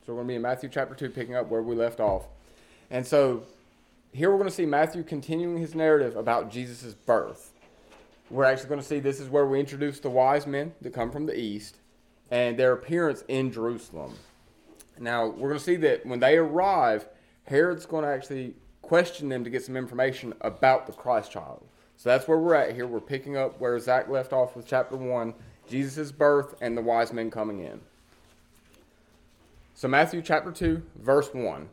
So we're going to be in Matthew chapter 2, picking up where we left off. And so here we're going to see Matthew continuing his narrative about Jesus' birth. We're actually going to see this is where we introduce the wise men that come from the east and their appearance in Jerusalem. Now, we're going to see that when they arrive, Herod's going to actually question them to get some information about the Christ child. So that's where we're at here. We're picking up where Zach left off with chapter 1, Jesus' birth and the wise men coming in. So Matthew chapter 2, verse 1.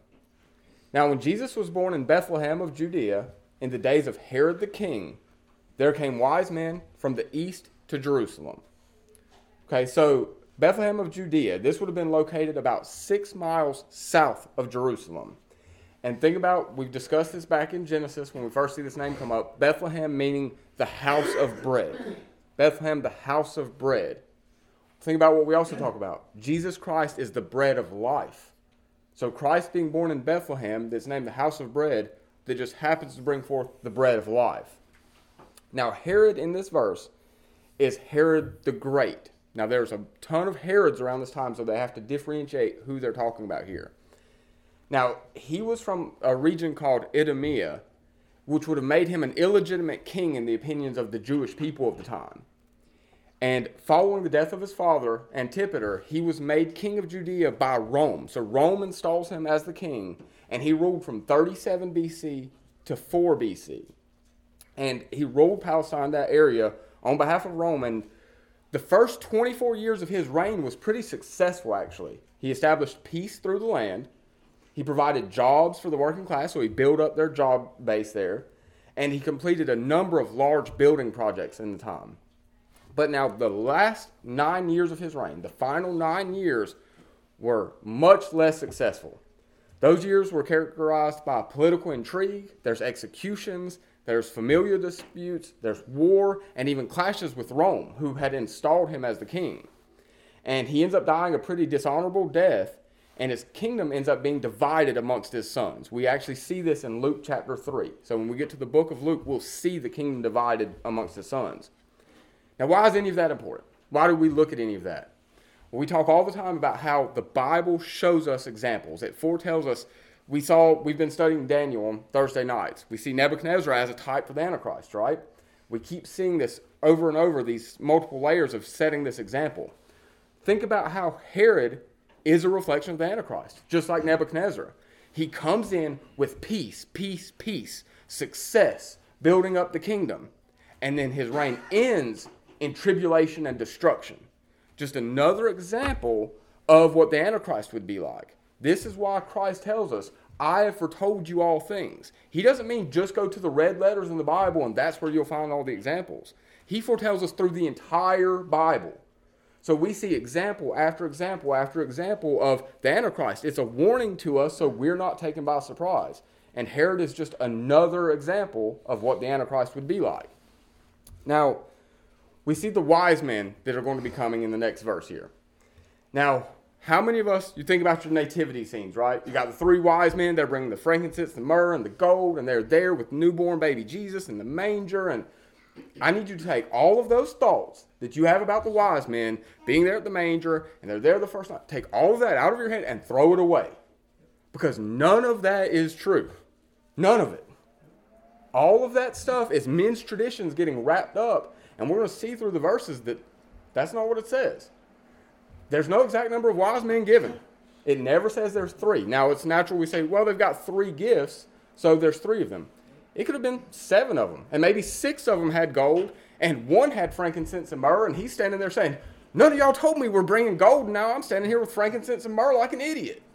Now when Jesus was born in Bethlehem of Judea, in the days of Herod the king, there came wise men from the east to Jerusalem. Okay, so Bethlehem of Judea, this would have been located about 6 miles south of Jerusalem. And think about, we've discussed this back in Genesis when we first see this name come up, Bethlehem meaning the house of bread. Bethlehem, the house of bread. Think about what we also talk about. Jesus Christ is the bread of life. So Christ being born in Bethlehem, that's named the house of bread, that just happens to bring forth the bread of life. Now Herod in this verse is Herod the Great. Now there's a ton of Herods around this time, so they have to differentiate who they're talking about here. Now, he was from a region called Idumea, which would have made him an illegitimate king in the opinions of the Jewish people of the time. And following the death of his father, Antipater, he was made king of Judea by Rome. So Rome installs him as the king, and he ruled from 37 BC to 4 BC. And he ruled Palestine, that area, on behalf of Rome. And the first 24 years of his reign was pretty successful, actually. He established peace through the land. He provided jobs for the working class, so he built up their job base there. And he completed a number of large building projects in the time. But now the last 9 years of his reign, the final 9 years, were much less successful. Those years were characterized by political intrigue, there's executions, there's familial disputes, there's war, and even clashes with Rome, who had installed him as the king. And he ends up dying a pretty dishonorable death, and his kingdom ends up being divided amongst his sons. We actually see this in Luke chapter 3. So when we get to the book of Luke, we'll see the kingdom divided amongst his sons. Now, why is any of that important? Why do we look at any of that? Well, we talk all the time about how the Bible shows us examples. It foretells us. We've been studying Daniel on Thursday nights. We see Nebuchadnezzar as a type for the Antichrist, right? We keep seeing this over and over, these multiple layers of setting this example. Think about how Herod is a reflection of the Antichrist, just like Nebuchadnezzar. He comes in with peace, peace, peace, success, building up the kingdom. And then his reign ends in tribulation and destruction. Just another example of what the Antichrist would be like. This is why Christ tells us, I have foretold you all things. He doesn't mean just go to the red letters in the Bible and that's where you'll find all the examples. He foretells us through the entire Bible. So we see example after example after example of the Antichrist. It's a warning to us so we're not taken by surprise. And Herod is just another example of what the Antichrist would be like. Now, we see the wise men that are going to be coming in the next verse here. Now, how many of us, you think about your nativity scenes, right? You got the 3 wise men, they're bringing the frankincense, the myrrh, and the gold, and they're there with newborn baby Jesus in the manger. And I need you to take all of those thoughts that you have about the wise men being there at the manger, and they're there the first night. Take all of that out of your head and throw it away. Because none of that is true. None of it. All of that stuff is men's traditions getting wrapped up, and we're going to see through the verses that that's not what it says. There's no exact number of wise men given. It never says there's 3. Now, it's natural we say, well, they've got 3 gifts, so there's 3 of them. It could have been 7 of them, and maybe 6 of them had gold, and 1 had frankincense and myrrh, and he's standing there saying, none of y'all told me we're bringing gold, and now I'm standing here with frankincense and myrrh like an idiot.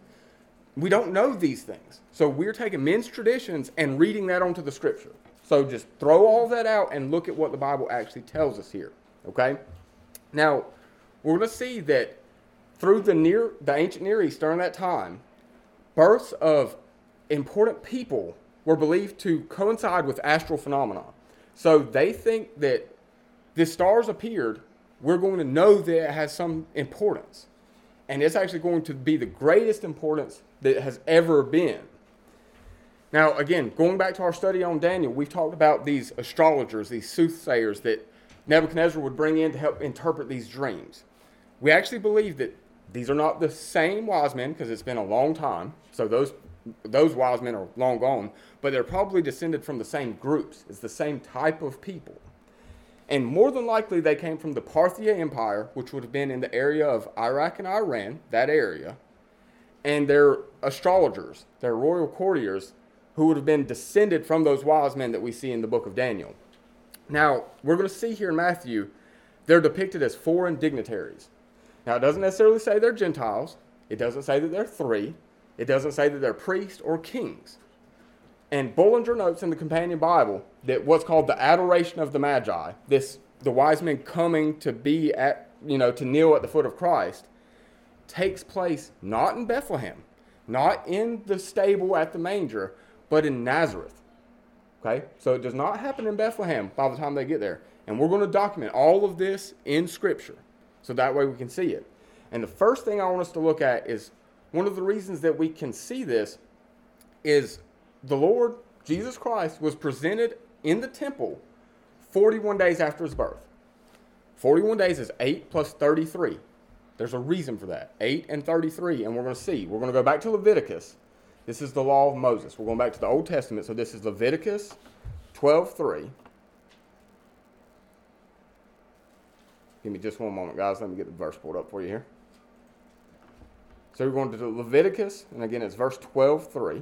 We don't know these things. So we're taking men's traditions and reading that onto the scripture. So just throw all that out and look at what the Bible actually tells us here. Okay? Now, we're going to see that through the ancient Near East during that time, births of important people were believed to coincide with astral phenomena. So they think that the stars appeared, we're going to know that it has some importance. And it's actually going to be the greatest importance that it has ever been. Now, again, going back to our study on Daniel, we've talked about these astrologers, these soothsayers that Nebuchadnezzar would bring in to help interpret these dreams. We actually believe that These are not the same wise men because it's been a long time. So those wise men are long gone, but they're probably descended from the same groups. It's the same type of people. And more than likely, they came from the Parthia Empire, which would have been in the area of Iraq and Iran, that area. And they're astrologers, they're royal courtiers, who would have been descended from those wise men that we see in the book of Daniel. Now, we're going to see here in Matthew, they're depicted as foreign dignitaries. Now, it doesn't necessarily say they're Gentiles. It doesn't say that they're three. It doesn't say that they're priests or kings. And Bullinger notes in the Companion Bible that what's called the adoration of the Magi, the wise men coming to be at, to kneel at the foot of Christ, takes place not in Bethlehem, not in the stable at the manger, but in Nazareth. Okay? So it does not happen in Bethlehem by the time they get there. And we're going to document all of this in Scripture, so that way we can see it. And the first thing I want us to look at is one of the reasons that we can see this is the Lord Jesus Christ was presented in the temple 41 days after his birth. 41 days is 8 plus 33. There's a reason for that. 8 and 33, and we're going to see. We're going to go back to Leviticus. This is the law of Moses. We're going back to the Old Testament, so this is Leviticus 12:3. Give me just one moment, guys. Let me get the verse pulled up for you here. So we're going to Leviticus, and again, it's verse 12:3.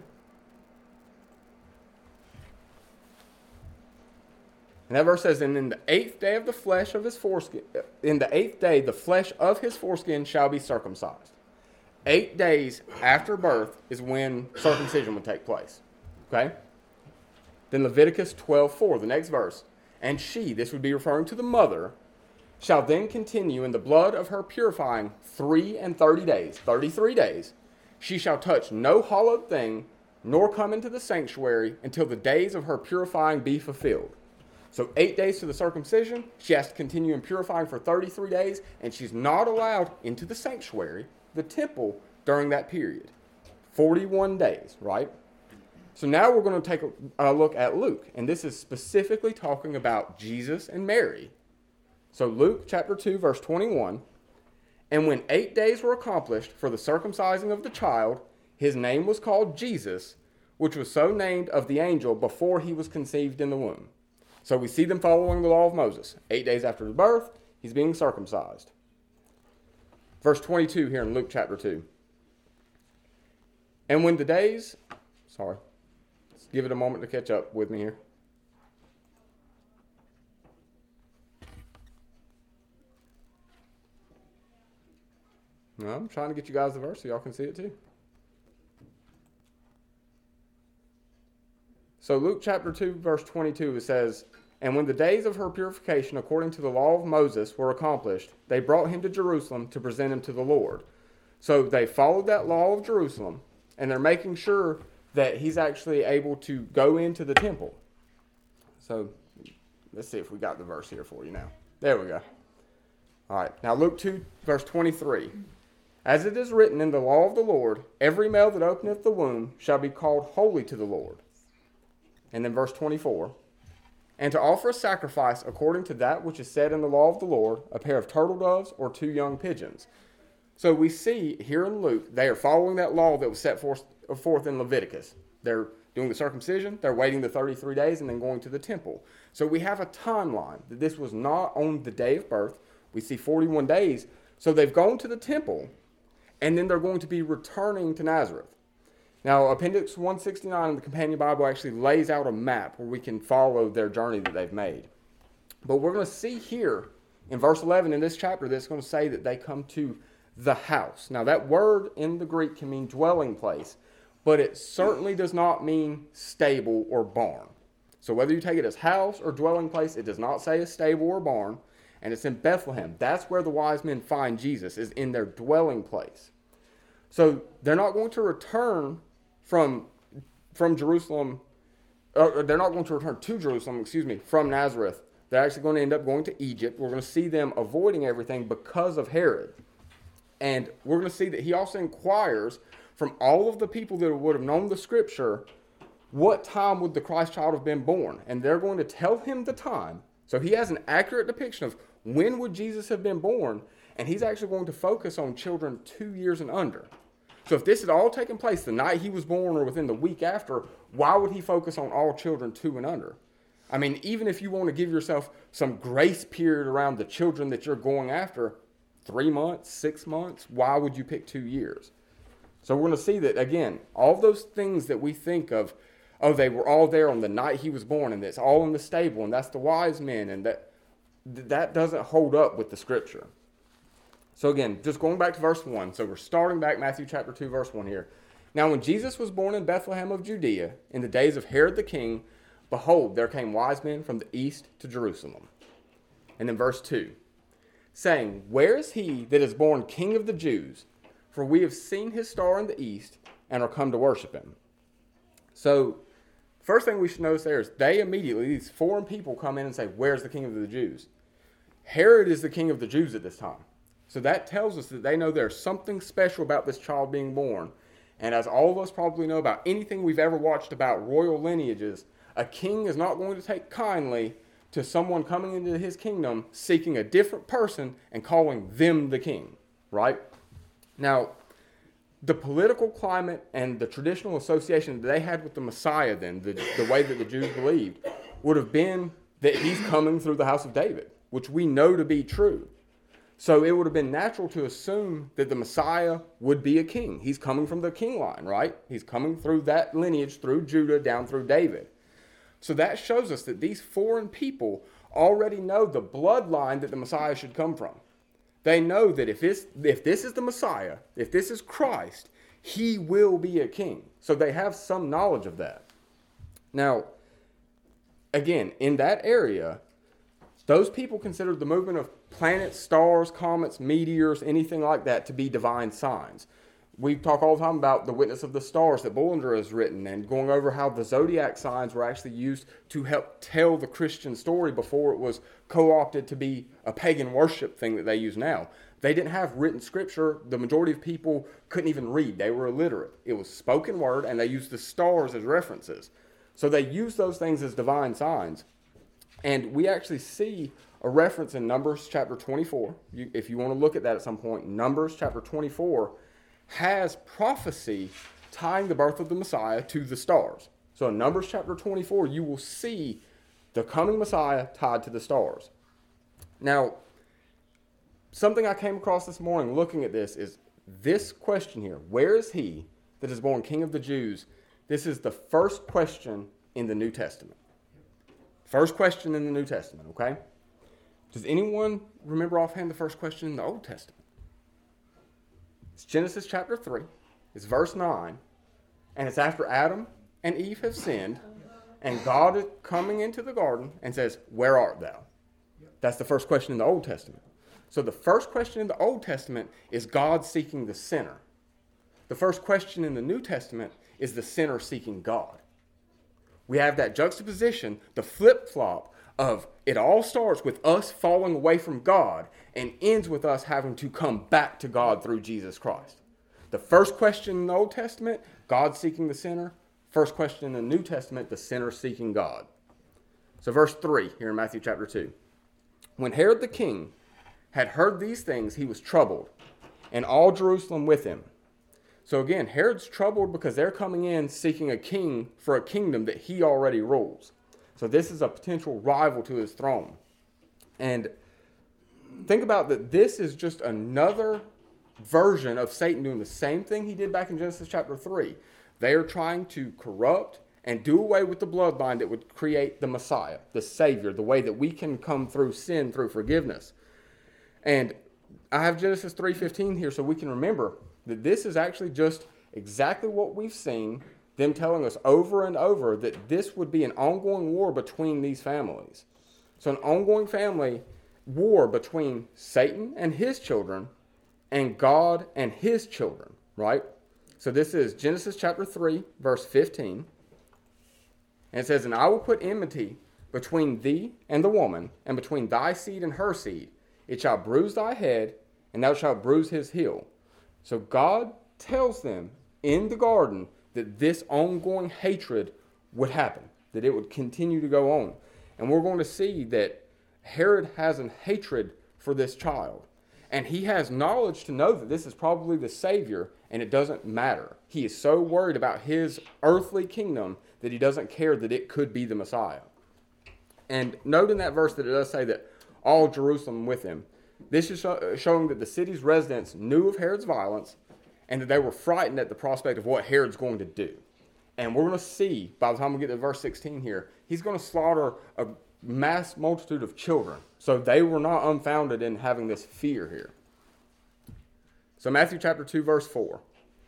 And that verse says, "And in the 8th day of the flesh of his foreskin, in the 8th day the flesh of his foreskin shall be circumcised." 8 days after birth is when circumcision would take place. Okay? Then Leviticus 12:4, the next verse. "And she," this would be referring to the mother, "shall then continue in the blood of her purifying 3 and 30 days, 33 days. She shall touch no hallowed thing, nor come into the sanctuary until the days of her purifying be fulfilled." So 8 days to the circumcision, she has to continue in purifying for 33 days, and she's not allowed into the sanctuary, the temple, during that period. 41 days, right? So now we're going to take a look at Luke, and this is specifically talking about Jesus and Mary. So Luke chapter 2, verse 21, "And when 8 days were accomplished for the circumcising of the child, his name was called Jesus, which was so named of the angel before he was conceived in the womb." So we see them following the law of Moses. 8 days after his birth, he's being circumcised. Verse 22 here in Luke chapter 2. "And when the days..." Sorry. Let's give it a moment to catch up with me here. No, I'm trying to get you guys the verse so y'all can see it too. So Luke chapter 2, verse 22, it says, "And when the days of her purification according to the law of Moses were accomplished, they brought him to Jerusalem to present him to the Lord." So they followed that law of Jerusalem, and they're making sure that he's actually able to go into the temple. So let's see if we got the verse here for you now. There we go. All right, now Luke 2, verse 23. "As it is written in the law of the Lord, every male that openeth the womb shall be called holy to the Lord." And then verse 24. "And to offer a sacrifice according to that which is said in the law of the Lord, a pair of turtle doves or 2 young pigeons." So we see here in Luke, they are following that law that was set forth in Leviticus. They're doing the circumcision, they're waiting the 33 days, and then going to the temple. So we have a timeline that this was not on the day of birth. We see 41 days. So they've gone to the temple, and then they're going to be returning to Nazareth. Now, Appendix 169 in the Companion Bible actually lays out a map where we can follow their journey that they've made. But we're going to see here in verse 11 in this chapter that's going to say that they come to the house. Now, that word in the Greek can mean dwelling place, but it certainly does not mean stable or barn. So whether you take it as house or dwelling place, it does not say a stable or barn, and it's in Bethlehem. That's where the wise men find Jesus, is in their dwelling place. So they're not going to return from Jerusalem, or they're not going to return to Jerusalem, from Nazareth. They're actually going to end up going to Egypt. We're going to see them avoiding everything because of Herod. And we're going to see that he also inquires from all of the people that would have known the scripture, what time would the Christ child have been born? And they're going to tell him the time. So he has an accurate depiction of when would Jesus have been born. And he's actually going to focus on children 2 years and under. So if this had all taken place the night he was born or within the week after, why would he focus on all children 2 and under? I mean, even if you want to give yourself some grace period around the children that you're going after, 3 months, 6 months, why would you pick 2 years? So we're going to see that, again, all those things that we think of, oh, they were all there on the night he was born, and it's all in the stable, and that's the wise men, and that doesn't hold up with the scripture. So again, just going back to verse 1. So we're starting back Matthew chapter 2, verse 1 here. Now when Jesus was born in Bethlehem of Judea, in the days of Herod the king, behold, there came wise men from the east to Jerusalem. And then verse 2, saying, where is he that is born King of the Jews? For we have seen his star in the east, and are come to worship him. So, first thing we should notice there is these foreign people come in and say, where's the King of the Jews? Herod is the king of the Jews at this time. So that tells us that they know there's something special about this child being born. And as all of us probably know about anything we've ever watched about royal lineages, a king is not going to take kindly to someone coming into his kingdom seeking a different person and calling them the king, right? Now, the political climate and the traditional association that they had with the Messiah then, the way that the Jews believed, would have been that he's coming through the house of David, which we know to be true. So it would have been natural to assume that the Messiah would be a king. He's coming from the king line, right? He's coming through that lineage, through Judah, down through David. So that shows us that these foreign people already know the bloodline that the Messiah should come from. They know that if this is the Messiah, if this is Christ, he will be a king. So they have some knowledge of that. Now, again, in that area, those people considered the movement of planets, stars, comets, meteors, anything like that to be divine signs. We talk all the time about the witness of the stars that Bullinger has written, and going over how the zodiac signs were actually used to help tell the Christian story before it was co-opted to be a pagan worship thing that they use now. They didn't have written scripture. The majority of people couldn't even read. They were illiterate. It was spoken word, and they used the stars as references. So they used those things as divine signs. And we actually see a reference in Numbers chapter 24. If you want to look at that at some point, Numbers chapter 24 has prophecy tying the birth of the Messiah to the stars. So in Numbers chapter 24, you will see the coming Messiah tied to the stars. Now, something I came across this morning looking at this is this question here. Where is he that is born King of the Jews? This is the first question in the New Testament. First question in the New Testament, okay? Does anyone remember offhand the first question in the Old Testament? It's Genesis chapter 3. It's verse 9. And it's after Adam and Eve have sinned. And God is coming into the garden and says, where art thou? That's the first question in the Old Testament. So the first question in the Old Testament is God seeking the sinner. The first question in the New Testament is the sinner seeking God. We have that juxtaposition, the flip-flop of it all starts with us falling away from God and ends with us having to come back to God through Jesus Christ. The first question in the Old Testament, God seeking the sinner. First question in the New Testament, the sinner seeking God. So verse 3 here in Matthew chapter 2. When Herod the king had heard these things, he was troubled, and all Jerusalem with him. So again, Herod's troubled because they're coming in seeking a king for a kingdom that he already rules. So this is a potential rival to his throne. And think about that this is just another version of Satan doing the same thing he did back in Genesis chapter 3. They are trying to corrupt and do away with the bloodline that would create the Messiah, the Savior, the way that we can come through sin, through forgiveness. And I have Genesis 3:15 here so we can remember that this is actually just exactly what we've seen, them telling us over and over that this would be an ongoing war between these families. So an ongoing family war between Satan and his children and God and his children, right? So this is Genesis chapter 3, verse 15. And it says, and I will put enmity between thee and the woman, and between thy seed and her seed. It shall bruise thy head, and thou shalt bruise his heel. So God tells them in the garden that this ongoing hatred would happen, that it would continue to go on. And we're going to see that Herod has a hatred for this child. And he has knowledge to know that this is probably the Savior, and it doesn't matter. He is so worried about his earthly kingdom that he doesn't care that it could be the Messiah. And note in that verse that it does say that all Jerusalem with him. This is showing that the city's residents knew of Herod's violence and that they were frightened at the prospect of what Herod's going to do. And we're going to see, by the time we get to verse 16 here, he's going to slaughter a mass multitude of children. So they were not unfounded in having this fear here. So Matthew chapter 2, verse 4.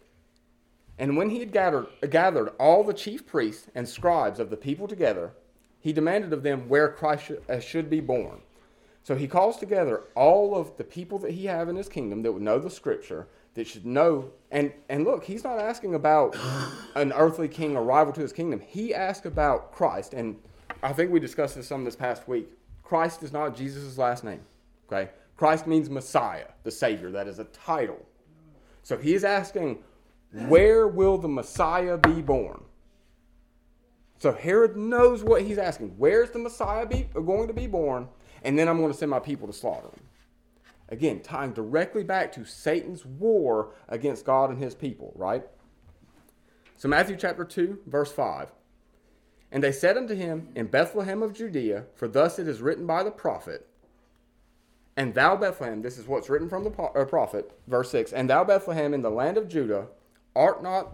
And when he had gathered all the chief priests and scribes of the people together, he demanded of them where Christ should be born. So he calls together all of the people that he have in his kingdom that would know the scripture, that should know. And look, he's not asking about an earthly king or rival to his kingdom. He asked about Christ. And I think we discussed this some this past week. Christ is not Jesus' last name. Okay? Christ means Messiah, the Savior. That is a title. So he is asking, where will the Messiah be born? So Herod knows what he's asking. Where's the Messiah going to be born? And then I'm going to send my people to slaughter him. Again, tying directly back to Satan's war against God and his people, right? So Matthew chapter 2, verse 5. And they said unto him, in Bethlehem of Judea, for thus it is written by the prophet, and thou Bethlehem, this is what's written from the prophet, verse 6, and thou Bethlehem in the land of Judah, art not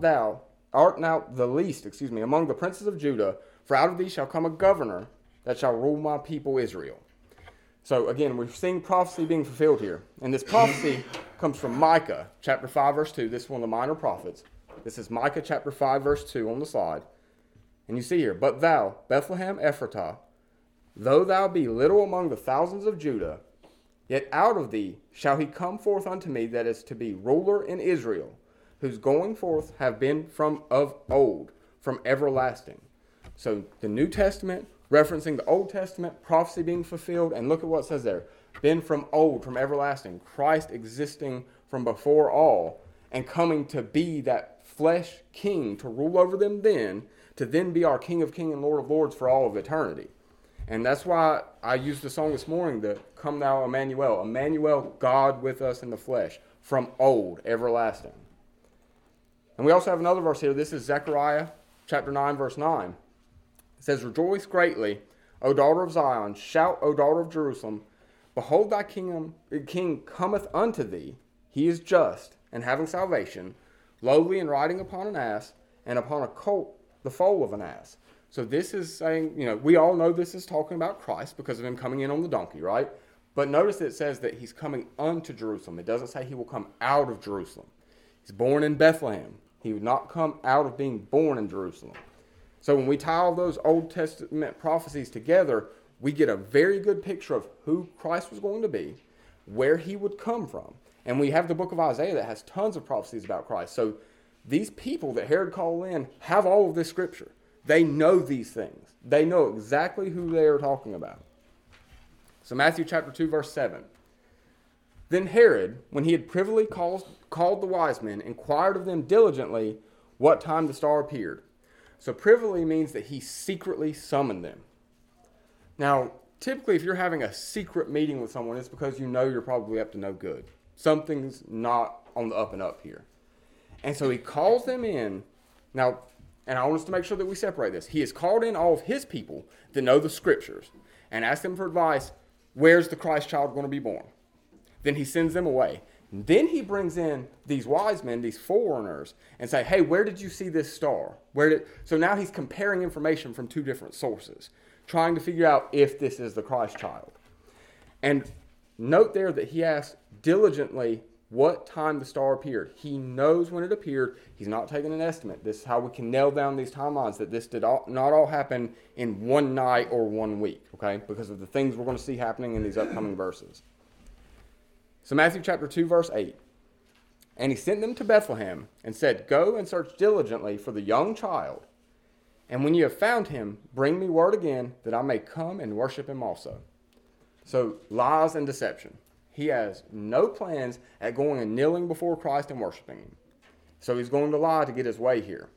the least, among the princes of Judah, for out of thee shall come a governor that shall rule my people Israel. So again, we're seeing prophecy being fulfilled here. And this prophecy comes from Micah chapter 5, verse 2. This is one of the minor prophets. This is Micah chapter 5, verse 2 on the slide. And you see here, but thou, Bethlehem Ephratah, though thou be little among the thousands of Judah, yet out of thee shall he come forth unto me that is to be ruler in Israel, whose going forth have been from of old, from everlasting. So the New Testament, referencing the Old Testament, prophecy being fulfilled, and look at what it says there. Been from old, from everlasting. Christ existing from before all, and coming to be that flesh king, to rule over them then, to then be our King of Kings and Lord of Lords for all of eternity. And that's why I used the song this morning, the Come Thou Emmanuel. Emmanuel, God with us in the flesh, from old, everlasting. And we also have another verse here. This is Zechariah chapter 9, verse 9. It says, rejoice greatly, O daughter of Zion. Shout, O daughter of Jerusalem. Behold, thy king cometh unto thee. He is just, and having salvation, lowly and riding upon an ass, and upon a colt, the foal of an ass. So this is saying, we all know this is talking about Christ because of him coming in on the donkey, right? But notice it says that he's coming unto Jerusalem. It doesn't say he will come out of Jerusalem. He's born in Bethlehem. He would not come out of being born in Jerusalem. So when we tie all those Old Testament prophecies together, we get a very good picture of who Christ was going to be, where he would come from. And we have the book of Isaiah that has tons of prophecies about Christ. So these people that Herod called in have all of this scripture. They know these things. They know exactly who they are talking about. So Matthew chapter 2, verse 7. Then Herod, when he had privily called the wise men, inquired of them diligently what time the star appeared. So privily means that he secretly summoned them. Now, typically if you're having a secret meeting with someone, it's because you know you're probably up to no good. Something's not on the up and up here. And so he calls them in. Now, and I want us to make sure that we separate this. He has called in all of his people that know the scriptures and asked them for advice, where's the Christ child going to be born? Then he sends them away. And then he brings in these wise men, these foreigners, and say, hey, where did you see this star? So now he's comparing information from two different sources, trying to figure out if this is the Christ child. And note there that he asked diligently what time the star appeared. He knows when it appeared. He's not taking an estimate. This is how we can nail down these timelines, that this did not all happen in one night or 1 week, okay? Because of the things we're going to see happening in these upcoming verses. So Matthew chapter 2, verse 8. And he sent them to Bethlehem and said, go and search diligently for the young child. And when you have found him, bring me word again that I may come and worship him also. So lies and deception. He has no plans at going and kneeling before Christ and worshiping him. So he's going to lie to get his way here.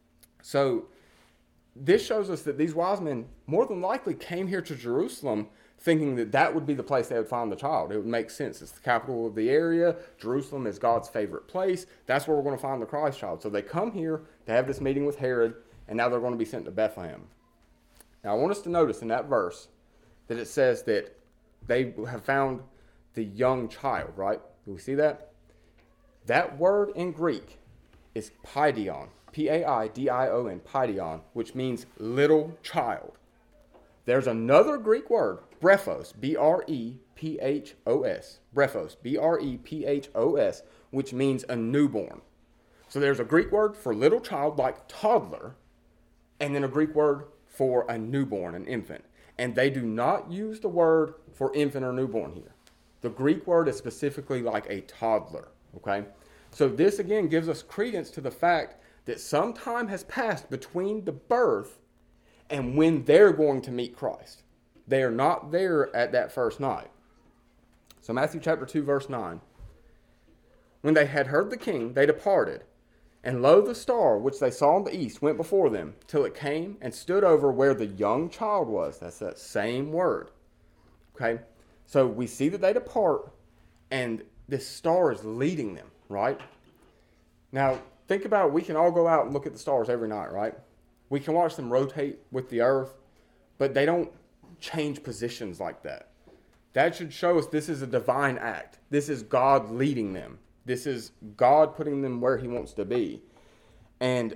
So this shows us that these wise men more than likely came here to Jerusalem thinking that that would be the place they would find the child. It would make sense. It's the capital of the area. Jerusalem is God's favorite place. That's where we're going to find the Christ child. So they come here, they have this meeting with Herod, and now they're going to be sent to Bethlehem. Now I want us to notice in that verse that it says that they have found the young child, right? Do we see that? That word in Greek is paidion, P-A-I-D-I-O-N, paidion, which means little child. There's another Greek word, brephos, B-R-E-P-H-O-S, brephos, B-R-E-P-H-O-S, which means a newborn. So there's a Greek word for little child, like toddler, and then a Greek word for a newborn, an infant. And they do not use the word for infant or newborn here. The Greek word is specifically like a toddler, okay? So this again gives us credence to the fact that some time has passed between the birth and when they're going to meet Christ. They are not there at that first night. So Matthew chapter 2, verse 9. When they had heard the king, they departed. And lo, the star which they saw in the east went before them, till it came and stood over where the young child was. That's that same word. Okay? So we see that they depart, and this star is leading them, right? Now, think about it. We can all go out and look at the stars every night, right? We can watch them rotate with the earth, but they don't change positions like that. That should show us this is a divine act. This is God leading them. This is God putting them where he wants to be. And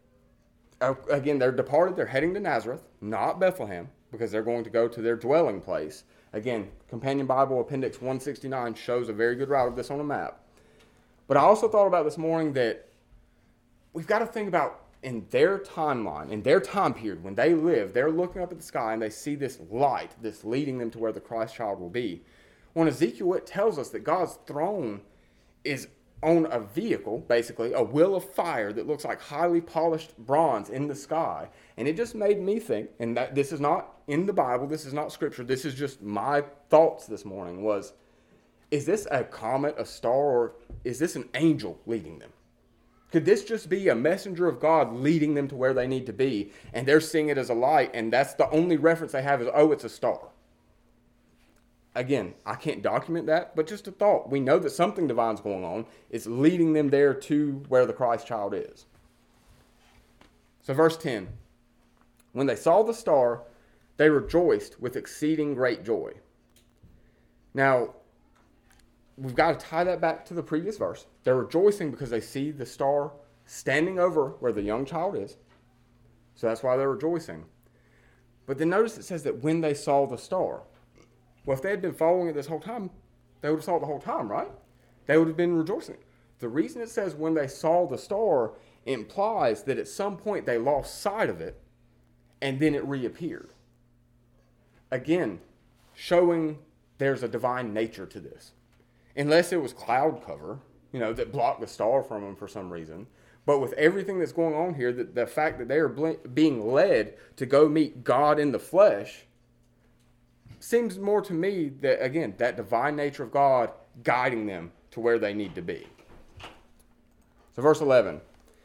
again, they're departed. They're heading to Nazareth, not Bethlehem, because they're going to go to their dwelling place. Again, Companion Bible Appendix 169 shows a very good route of this on a map. But I also thought about this morning that we've got to think about in their timeline, in their time period, when they live, they're looking up at the sky and they see this light that's leading them to where the Christ child will be. Well, in Ezekiel, it tells us that God's throne is on a vehicle, basically, a wheel of fire that looks like highly polished bronze in the sky. And it just made me think, and that this is not in the Bible, this is not scripture, this is just my thoughts this morning, was, is this a comet, a star, or is this an angel leading them? Could this just be a messenger of God leading them to where they need to be, and they're seeing it as a light, and that's the only reference they have is, oh, it's a star? Again, I can't document that, but just a thought. We know that something divine's going on. It's leading them there to where the Christ child is. So verse 10, when they saw the star, they rejoiced with exceeding great joy. Now, we've got to tie that back to the previous verse. They're rejoicing because they see the star standing over where the young child is. So that's why they're rejoicing. But then notice it says that when they saw the star. Well, if they had been following it this whole time, they would have saw it the whole time, right? They would have been rejoicing. The reason it says when they saw the star implies that at some point they lost sight of it and then it reappeared. Again, showing there's a divine nature to this. Unless it was cloud cover, that blocked the star from them for some reason. But with everything that's going on here, the fact that they are being led to go meet God in the flesh seems more to me that, again, that divine nature of God guiding them to where they need to be. So verse 11.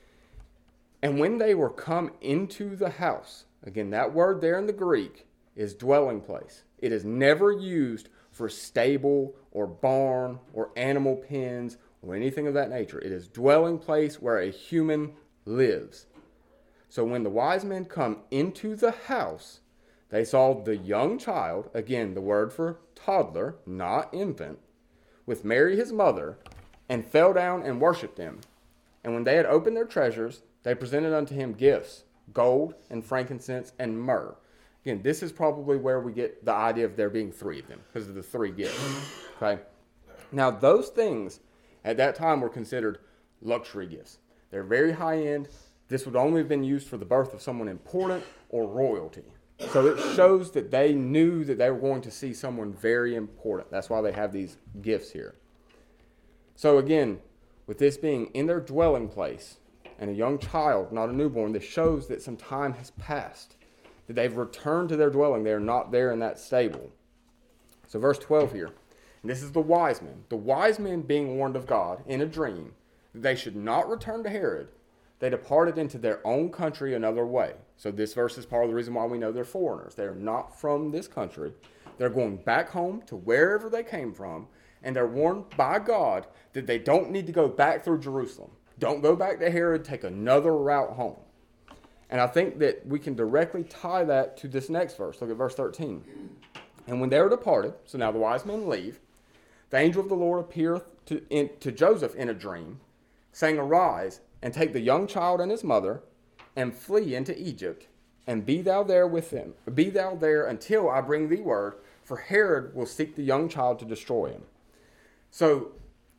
And when they were come into the house, again, that word there in the Greek is dwelling place. It is never used for stable or barn or animal pens or anything of that nature. It is dwelling place where a human lives. So when the wise men come into the house, they saw the young child, again, the word for toddler, not infant, with Mary his mother, and fell down and worshipped him. And when they had opened their treasures, they presented unto him gifts, gold and frankincense and myrrh. Again, this is probably where we get the idea of there being three of them, because of the three gifts. Okay. Now, those things at that time were considered luxury gifts. They're very high end. This would only have been used for the birth of someone important or royalty. So it shows that they knew that they were going to see someone very important. That's why they have these gifts here. So again, with this being in their dwelling place and a young child, not a newborn, this shows that some time has passed, that they've returned to their dwelling. They're not there in that stable. So verse 12 here, and this is the wise men. The wise men being warned of God in a dream that they should not return to Herod, they departed into their own country another way. So this verse is part of the reason why we know they're foreigners. They're not from this country. They're going back home to wherever they came from, and they're warned by God that they don't need to go back through Jerusalem. Don't go back to Herod, take another route home. And I think that we can directly tie that to this next verse. Look at verse 13. And when they were departed, so now the wise men leave, the angel of the Lord appeareth to Joseph in a dream, saying, Arise, and take the young child and his mother, and flee into Egypt, and be thou there with them. Be thou there until I bring thee word, for Herod will seek the young child to destroy him. So,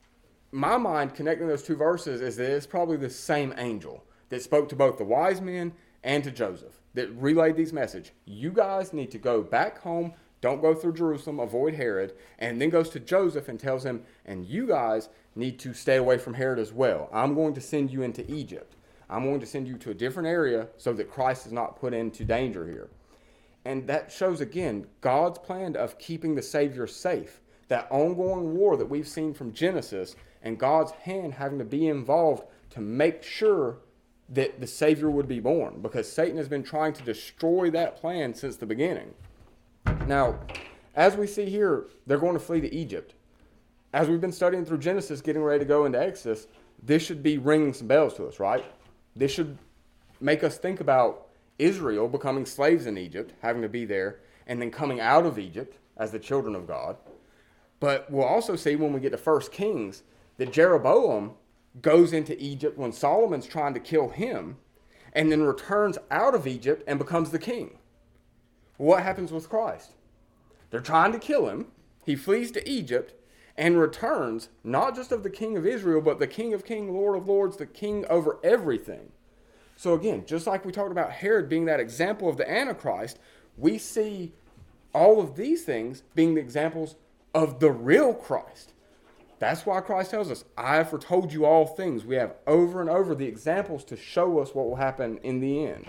my mind connecting those two verses is that it's probably the same angel that spoke to both the wise men and to Joseph, that relayed these messages. You guys need to go back home. Don't go through Jerusalem, avoid Herod, and then goes to Joseph and tells him, and you guys need to stay away from Herod as well. I'm going to send you into Egypt. I'm going to send you to a different area so that Christ is not put into danger here. And that shows, again, God's plan of keeping the Savior safe. That ongoing war that we've seen from Genesis, and God's hand having to be involved to make sure that the Savior would be born, because Satan has been trying to destroy that plan since the beginning. Now, as we see here, they're going to flee to Egypt. As we've been studying through Genesis, getting ready to go into Exodus, this should be ringing some bells to us, right? This should make us think about Israel becoming slaves in Egypt, having to be there, and then coming out of Egypt as the children of God. But we'll also see when we get to 1 Kings that Jeroboam goes into Egypt when Solomon's trying to kill him, and then returns out of Egypt and becomes the king. What happens with Christ? They're trying to kill him. He flees to Egypt and returns, not just of the king of Israel, but the King of Kings, Lord of Lords, the king over everything. So again, just like we talked about Herod being that example of the Antichrist, we see all of these things being the examples of the real Christ. That's why Christ tells us, I have foretold you all things. We have over and over the examples to show us what will happen in the end.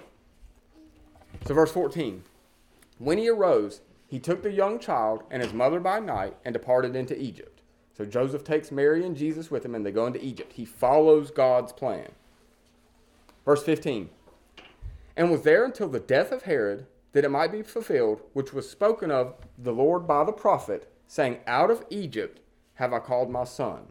So verse 14. When he arose, he took the young child and his mother by night and departed into Egypt. So Joseph takes Mary and Jesus with him and they go into Egypt. He follows God's plan. Verse 15. And was there until the death of Herod, that it might be fulfilled, which was spoken of the Lord by the prophet, saying, Out of Egypt have I called my son.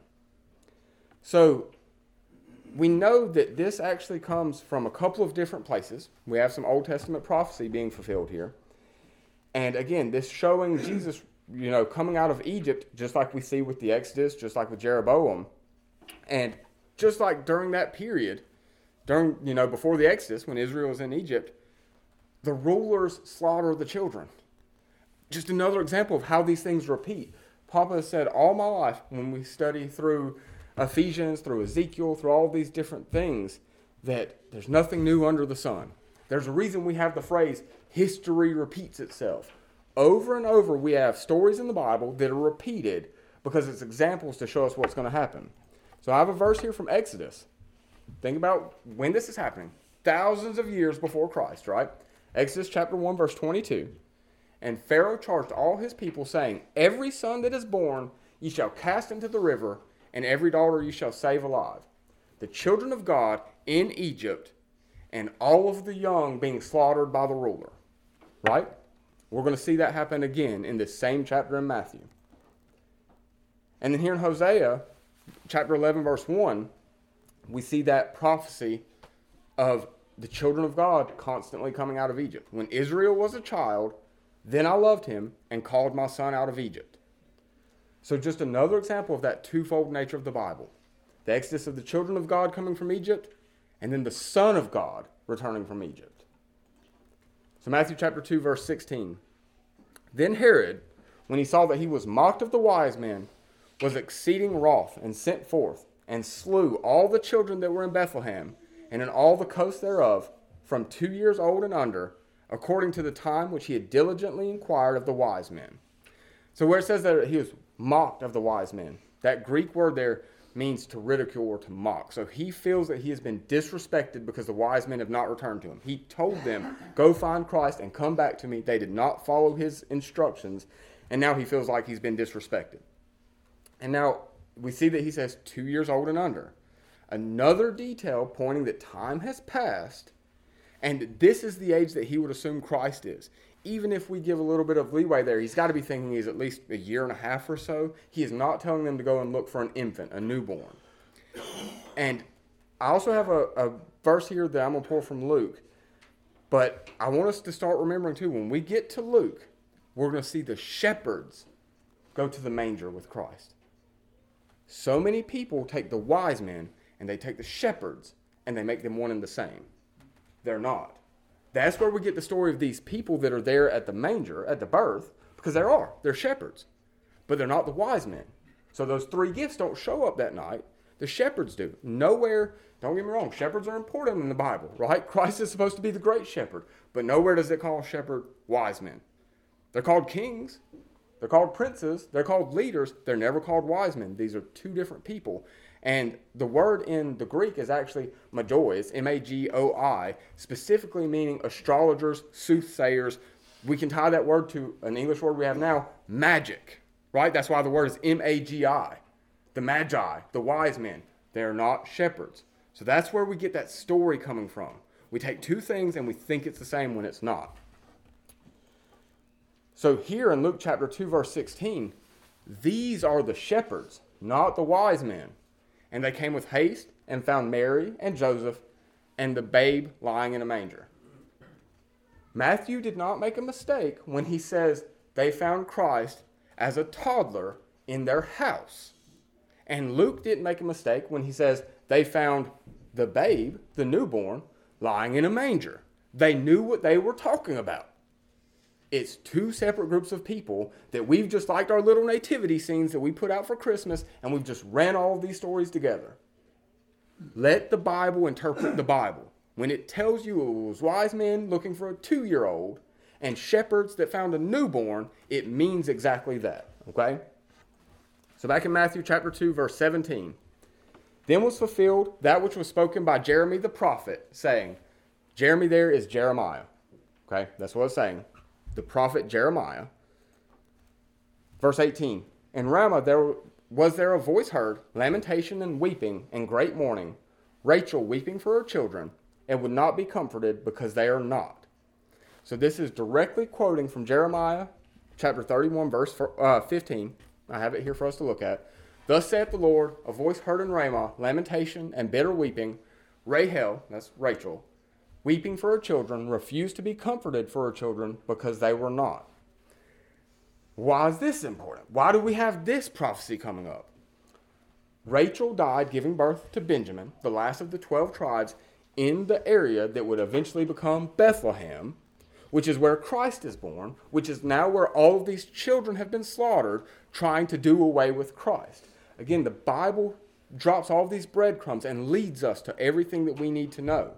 So we know that this actually comes from a couple of different places. We have some Old Testament prophecy being fulfilled here. And again, this showing Jesus, coming out of Egypt, just like we see with the Exodus, just like with Jeroboam. And just like during that period, before the Exodus, when Israel was in Egypt, the rulers slaughter the children. Just another example of how these things repeat. Papa has said all my life, when we study through Ephesians, through Ezekiel, through all these different things, that there's nothing new under the sun. There's a reason we have the phrase, history repeats itself. Over and over, we have stories in the Bible that are repeated because it's examples to show us what's going to happen. So I have a verse here from Exodus. Think about when this is happening. Thousands of years before Christ, right? Exodus chapter 1, verse 22. And Pharaoh charged all his people, saying, Every son that is born ye shall cast into the river, and every daughter ye shall save alive. The children of God in Egypt, and all of the young being slaughtered by the ruler. Right? We're going to see that happen again in this same chapter in Matthew. And then here in Hosea, chapter 11, verse 1, we see that prophecy of the children of God constantly coming out of Egypt. When Israel was a child, then I loved him and called my son out of Egypt. So just another example of that twofold nature of the Bible. The exodus of the children of God coming from Egypt, and then the Son of God returning from Egypt. So Matthew chapter 2, verse 16. Then Herod, when he saw that he was mocked of the wise men, was exceeding wroth, and sent forth, and slew all the children that were in Bethlehem, and in all the coast thereof, from 2 years old and under, according to the time which he had diligently inquired of the wise men. So where it says that he was mocked of the wise men, that Greek word there means to ridicule or to mock. So he feels that he has been disrespected because the wise men have not returned to him. He told them, go find Christ and come back to me. They did not follow his instructions, and now he feels like he's been disrespected. And now we see that he says 2 years old and under. Another detail pointing that time has passed, and this is the age that he would assume Christ is. Even if we give a little bit of leeway there, he's got to be thinking he's at least a year and a half or so. He is not telling them to go and look for an infant, a newborn. And I also have a verse here that I'm going to pull from Luke. But I want us to start remembering too, when we get to Luke, we're going to see the shepherds go to the manger with Christ. So many people take the wise men and they take the shepherds and they make them one and the same. They're not. That's where we get the story of these people that are there at the manger, at the birth, because they're shepherds. But they're not the wise men. So those three gifts don't show up that night. The shepherds do. Nowhere, don't get me wrong, shepherds are important in the Bible, right? Christ is supposed to be the great shepherd. But nowhere does it call shepherd wise men. They're called kings. They're called princes. They're called leaders. They're never called wise men. These are two different people. And the word in the Greek is actually magoi. It's M-A-G-O-I, specifically meaning astrologers, soothsayers. We can tie that word to an English word we have now, magic, right? That's why the word is M-A-G-I. The magi, the wise men, they're not shepherds. So that's where we get that story coming from. We take two things and we think it's the same when it's not. So here in Luke chapter 2, verse 16, these are the shepherds, not the wise men. And they came with haste and found Mary and Joseph and the babe lying in a manger. Matthew did not make a mistake when he says they found Christ as a toddler in their house. And Luke didn't make a mistake when he says they found the babe, the newborn, lying in a manger. They knew what they were talking about. It's two separate groups of people that we've just liked our little nativity scenes that we put out for Christmas, and we've just ran all of these stories together. Let the Bible interpret the Bible. When it tells you it was wise men looking for a 2-year-old and shepherds that found a newborn, it means exactly that, okay? So back in Matthew chapter 2, verse 17. Then was fulfilled that which was spoken by Jeremy the prophet, saying, Jeremy there is Jeremiah. Okay, that's what it's saying. The prophet Jeremiah. Verse 18. In Ramah there was a voice heard, lamentation and weeping, and great mourning, Rachel weeping for her children, and would not be comforted because they are not. So this is directly quoting from Jeremiah chapter 31, verse 15. I have it here for us to look at. Thus saith the Lord, a voice heard in Ramah, lamentation and bitter weeping. Rahel, that's Rachel, weeping for her children, refused to be comforted for her children because they were not. Why is this important? Why do we have this prophecy coming up? Rachel died giving birth to Benjamin, the last of the 12 tribes, in the area that would eventually become Bethlehem, which is where Christ is born, which is now where all of these children have been slaughtered, trying to do away with Christ. Again, the Bible drops all of these breadcrumbs and leads us to everything that we need to know.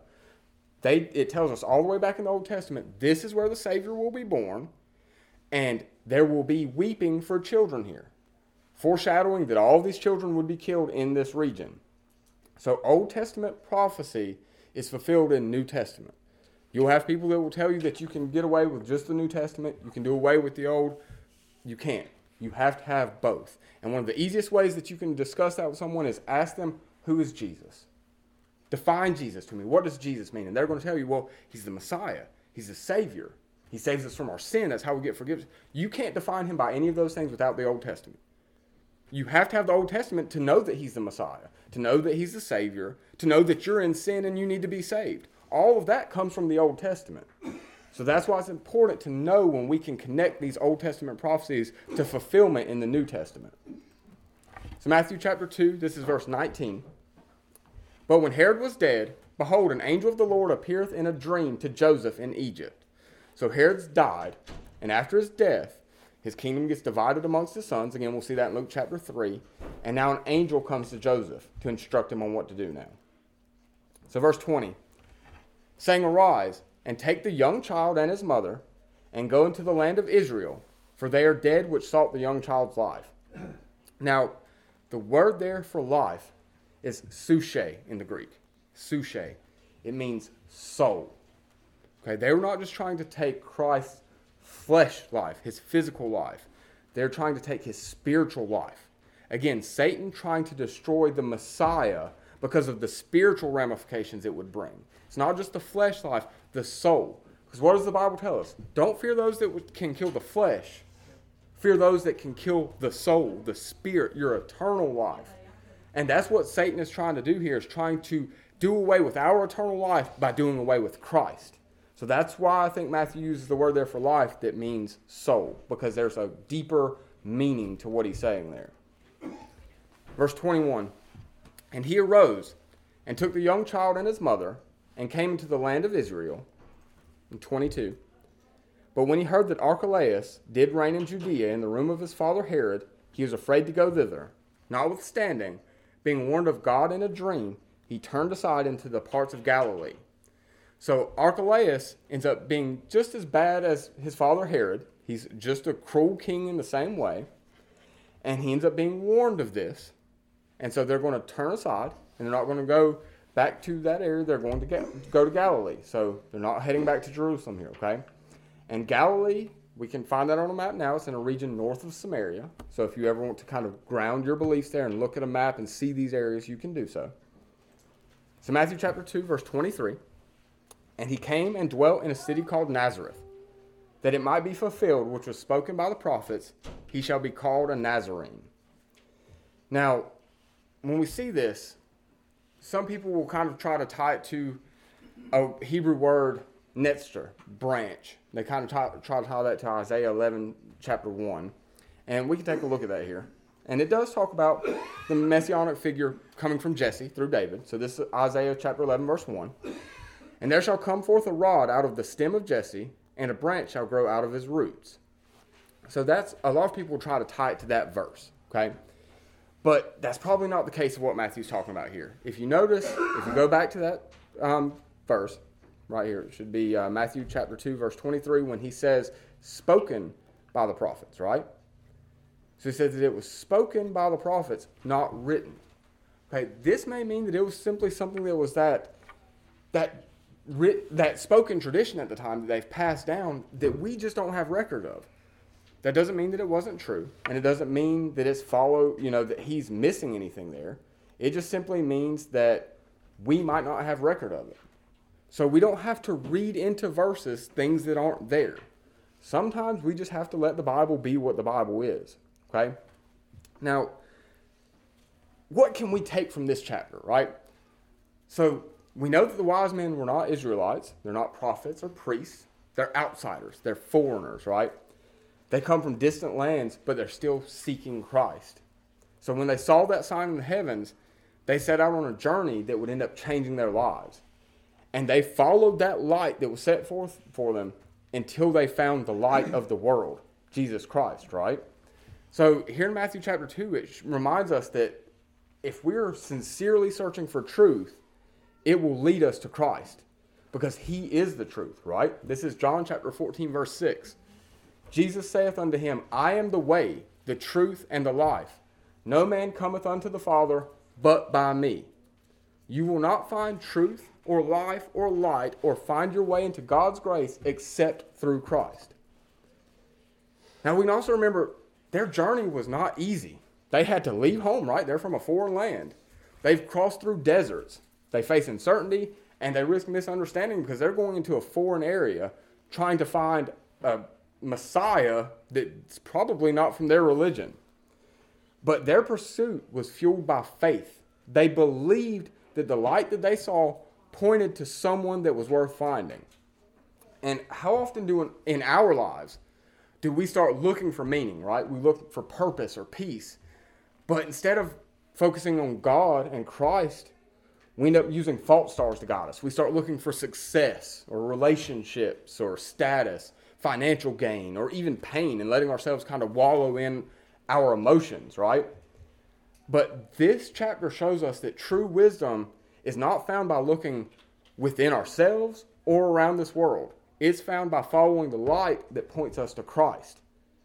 It tells us all the way back in the Old Testament, this is where the Savior will be born, and there will be weeping for children here, foreshadowing that all of these children would be killed in this region. So Old Testament prophecy is fulfilled in New Testament. You'll have people that will tell you that you can get away with just the New Testament, you can do away with the Old. You can't. You have to have both. And one of the easiest ways that you can discuss that with someone is ask them, who is Jesus? Define Jesus to me. What does Jesus mean? And they're going to tell you, well, he's the Messiah. He's the Savior. He saves us from our sin. That's how we get forgiveness. You can't define him by any of those things without the Old Testament. You have to have the Old Testament to know that he's the Messiah, to know that he's the Savior, to know that you're in sin and you need to be saved. All of that comes from the Old Testament. So that's why it's important to know when we can connect these Old Testament prophecies to fulfillment in the New Testament. So Matthew chapter 2, this is verse 19. But when Herod was dead, behold, an angel of the Lord appeareth in a dream to Joseph in Egypt. So Herod's died, and after his death, his kingdom gets divided amongst his sons. Again, we'll see that in Luke chapter 3. And now an angel comes to Joseph to instruct him on what to do now. So verse 20. Saying, arise, and take the young child and his mother, and go into the land of Israel, for they are dead which sought the young child's life. Now, the word there for life is psyche in the Greek. Psyche. It means soul. Okay, they were not just trying to take Christ's flesh life, his physical life. They're trying to take his spiritual life. Again, Satan trying to destroy the Messiah because of the spiritual ramifications it would bring. It's not just the flesh life, the soul. Because what does the Bible tell us? Don't fear those that can kill the flesh. Fear those that can kill the soul, the spirit, your eternal life. And that's what Satan is trying to do here, is trying to do away with our eternal life by doing away with Christ. So that's why I think Matthew uses the word there for life that means soul, because there's a deeper meaning to what he's saying there. Verse 21, and he arose and took the young child and his mother and came into the land of Israel. And 22, but when he heard that Archelaus did reign in Judea in the room of his father Herod, he was afraid to go thither. Notwithstanding, being warned of God in a dream, he turned aside into the parts of Galilee. So Archelaus ends up being just as bad as his father Herod. He's just a cruel king in the same way. And he ends up being warned of this. And so they're going to turn aside, and they're not going to go back to that area. They're going to go to Galilee. So they're not heading back to Jerusalem here, okay? And Galilee, we can find that on a map now. It's in a region north of Samaria. So if you ever want to kind of ground your beliefs there and look at a map and see these areas, you can do so. So Matthew chapter 2, verse 23. And he came and dwelt in a city called Nazareth, that it might be fulfilled, which was spoken by the prophets, he shall be called a Nazarene. Now, when we see this, some people will kind of try to tie it to a Hebrew word, netzter, branch. They kind of try to tie that to Isaiah 11, chapter 1. And we can take a look at that here. And it does talk about the messianic figure coming from Jesse through David. So this is Isaiah chapter 11, verse 1. And there shall come forth a rod out of the stem of Jesse, and a branch shall grow out of his roots. So that's, a lot of people try to tie it to that verse, okay? But that's probably not the case of what Matthew's talking about here. If you notice, if you go back to that verse, right here, it should be Matthew chapter 2, verse 23, when he says, spoken by the prophets, right? So he says that it was spoken by the prophets, not written. Okay, this may mean that it was simply something that was that spoken tradition at the time that they've passed down that we just don't have record of. That doesn't mean that it wasn't true, and it doesn't mean that it's that he's missing anything there. It just simply means that we might not have record of it. So we don't have to read into verses things that aren't there. Sometimes we just have to let the Bible be what the Bible is, okay? Now, what can we take from this chapter, right? So we know that the wise men were not Israelites. They're not prophets or priests. They're outsiders. They're foreigners, right? They come from distant lands, but they're still seeking Christ. So when they saw that sign in the heavens, they set out on a journey that would end up changing their lives. And they followed that light that was set forth for them until they found the light of the world, Jesus Christ, right? So here in Matthew chapter 2, it reminds us that if we're sincerely searching for truth, it will lead us to Christ because he is the truth, right? This is John chapter 14, verse 6. Jesus saith unto him, I am the way, the truth, and the life. No man cometh unto the Father but by me. You will not find truth or life or light or find your way into God's grace except through Christ. Now we can also remember their journey was not easy. They had to leave home, right? They're from a foreign land. They've crossed through deserts. They face uncertainty and they risk misunderstanding because they're going into a foreign area trying to find a Messiah that's probably not from their religion. But their pursuit was fueled by faith. They believed that the light that they saw pointed to someone that was worth finding. And how often in our lives do we start looking for meaning, right? We look for purpose or peace. But instead of focusing on God and Christ, we end up using false stars to guide us. We start looking for success or relationships or status, financial gain, or even pain, and letting ourselves kind of wallow in our emotions, right? But this chapter shows us that true wisdom is not found by looking within ourselves or around this world. It's found by following the light that points us to Christ.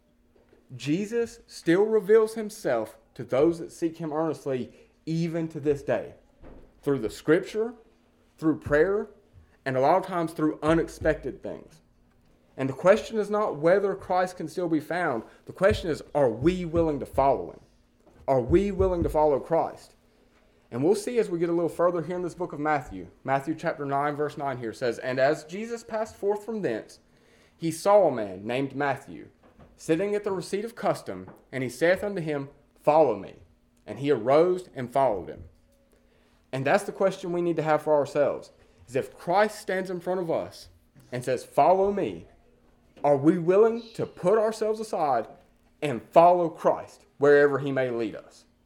Jesus still reveals himself to those that seek him earnestly, even to this day, through the scripture, through prayer, and a lot of times through unexpected things. And the question is not whether Christ can still be found. The question is, are we willing to follow him? Are we willing to follow Christ? And we'll see as we get a little further here in this book of Matthew. Matthew chapter 9, verse 9 here says, "And as Jesus passed forth from thence, he saw a man named Matthew, sitting at the receipt of custom, and he saith unto him, Follow me. And he arose and followed him." And that's the question we need to have for ourselves, is if Christ stands in front of us and says, "Follow me," are we willing to put ourselves aside and follow Christ wherever he may lead us?